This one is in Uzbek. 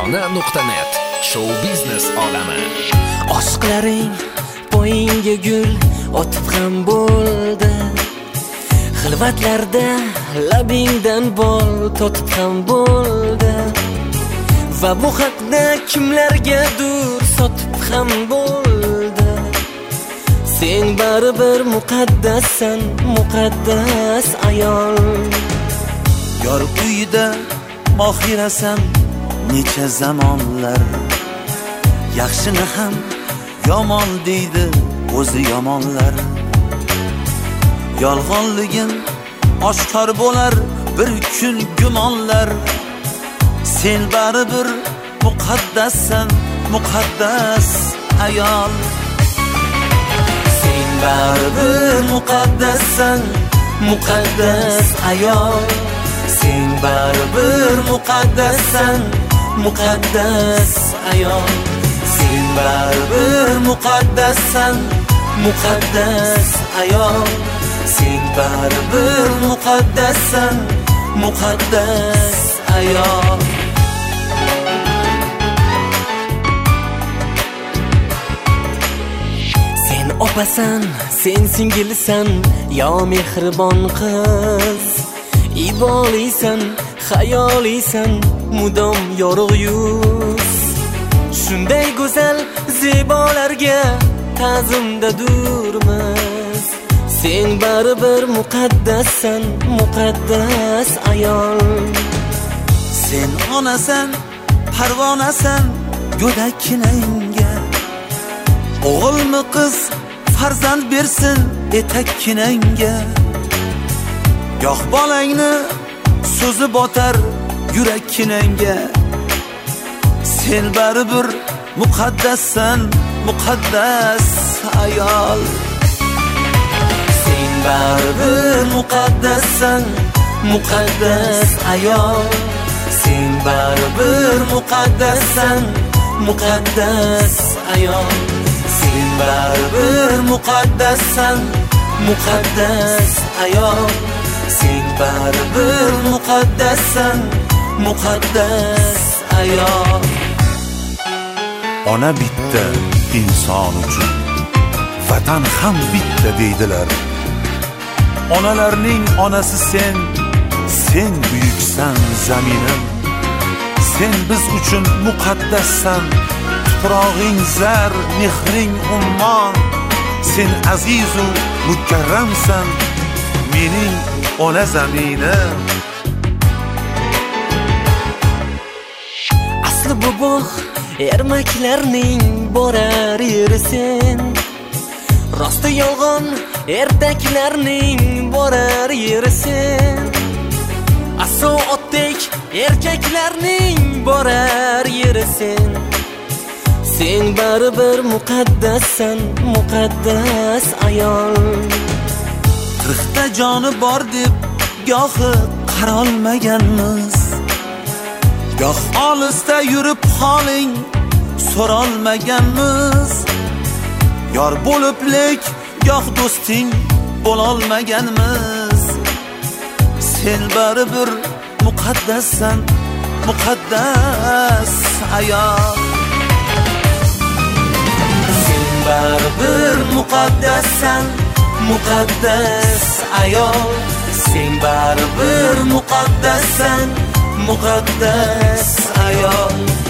Farg'ona.net Show biznes olami. Oshqlaring poyingga gul otib ham bo'ldi. Xilvatlarda labingdan bol totib ham bo'ldi. Va bu haqda kimlargadir sotib ham bo'ldi. Sen baribir muqaddassan, muqaddas ayol. Yor uyida mohirasan necha zamonlar. Yaxshini ham yomon deydi o'zi yomonlar. Yolg'onligin oshkor bo'lar bir kun gumonlar. Sen baribir muqaddassan, muqaddas ayol. Sen baribir muqaddassan, muqaddas ayol. Sen baribir muqaddassan, muqaddas ayol. Sen baribir muqaddassan, muqaddas ayol. Sen baribir muqaddassan, muqaddas ayol. Sen opasan, sen singilsan, yo mehribon qiz. Ibolisan, xayolisan, mudom yorug' yuz. Shunday go'zal zebolarga ta'zimda durmiz. Sen baribir muqaddassan, muqaddas ayol. Sen onasan, parvonasan, go'dakkinangga. O'g'ilmi qiz farzand bersin etakkinangga. Yo'q bolangni so'zi botar yurakkinangga. Sen baribir muqaddassan, muqaddas ayol. Sen baribir muqaddassan, muqaddas ayol. Sen baribir muqaddassan, muqaddas ayol. Sen baribir muqaddassan, muqaddas ayol. Sen baribir muqaddassan, muqaddas ayol. Ona bitta inson uchun, vatan ham bitta deydilar. Onalarning onasi sen, sen buyuksan zaminim. Sen biz uchun muqaddassan, tuprog'ing zar, mehring ummon. Sen aziz u mukarramsan, mening ona zaminim. Asli bu bog' ermaklarning borar yeri sen. Rosti yolg'on ertaklarning borar yeri sen. Aso otdek erkaklarning borar yeri sen. Sen baribir muqaddassan, muqaddas ayol. Qirqta joni bor deb gohi qarolmaganmiz. Goh olisda yurib holing so'rolmaganmiz. Yor bo'lib lek goh do'sting bo'lolmaganmiz. Sen baribir muqaddassan, muqaddas ayol. Sen baribir muqaddassan, muqaddas ayol. Sen baribir muqaddassan, muqaddas ayol.